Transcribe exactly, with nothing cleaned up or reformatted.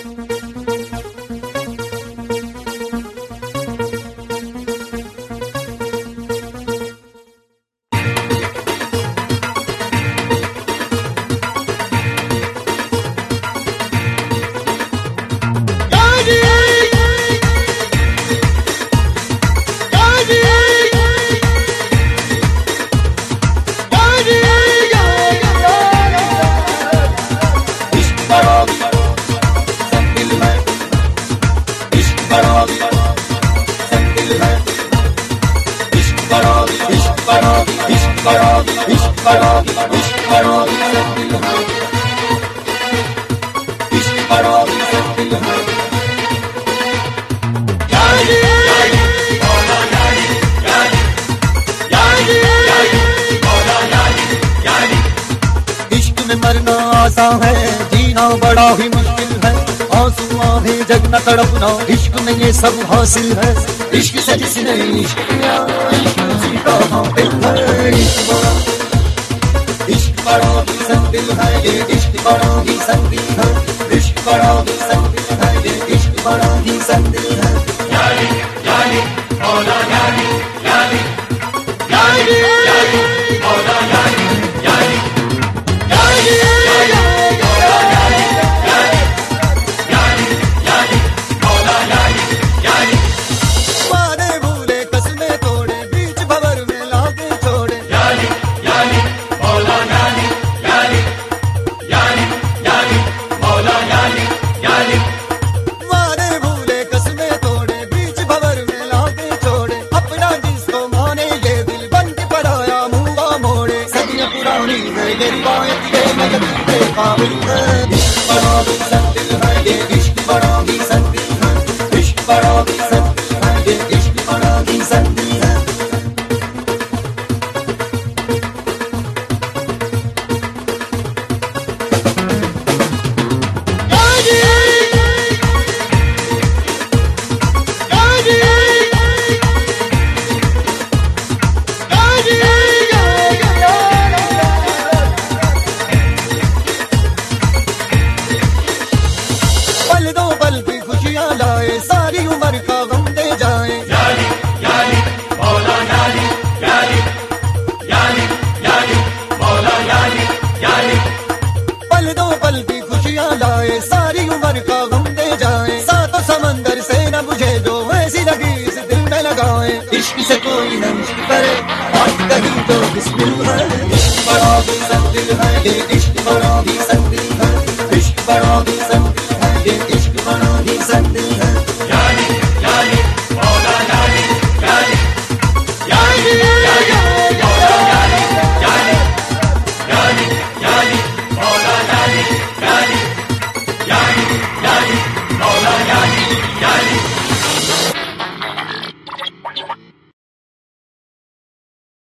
मरना आसान है, जीना बड़ा ही मुश्किल है। आंसू आधे जग न तड़पना, इश्क में ये सब हासिल है। इश्क से जिसने इश्क किया, इश्क उसी का हासिल है। इश्क बड़ा इश्क बड़ा ही संदिल है, ये इश्क बड़ा ही संदिल है। इश्क बड़ा ही संदिल है, ये इश्क बड़ा ही संदिल है। यारी यारी मौला यारी यारी यारी यारी मौला यारी यारी सारी उम्र का गम दे जाए। यारी यारी मौला यारी यारी यारी यारी मौला यारी यारी पल दो पल की खुशियाँ लाए, सारी उम्र का गम दे जाए। सातों समंदर से न बुझे जो ऐसी लगी इस दिल में लगाए। इश्क से कोई न इश्क करे, बात कहीं तो बिस्मिल्लाह है। इश्क बड़ा भी संदिल है।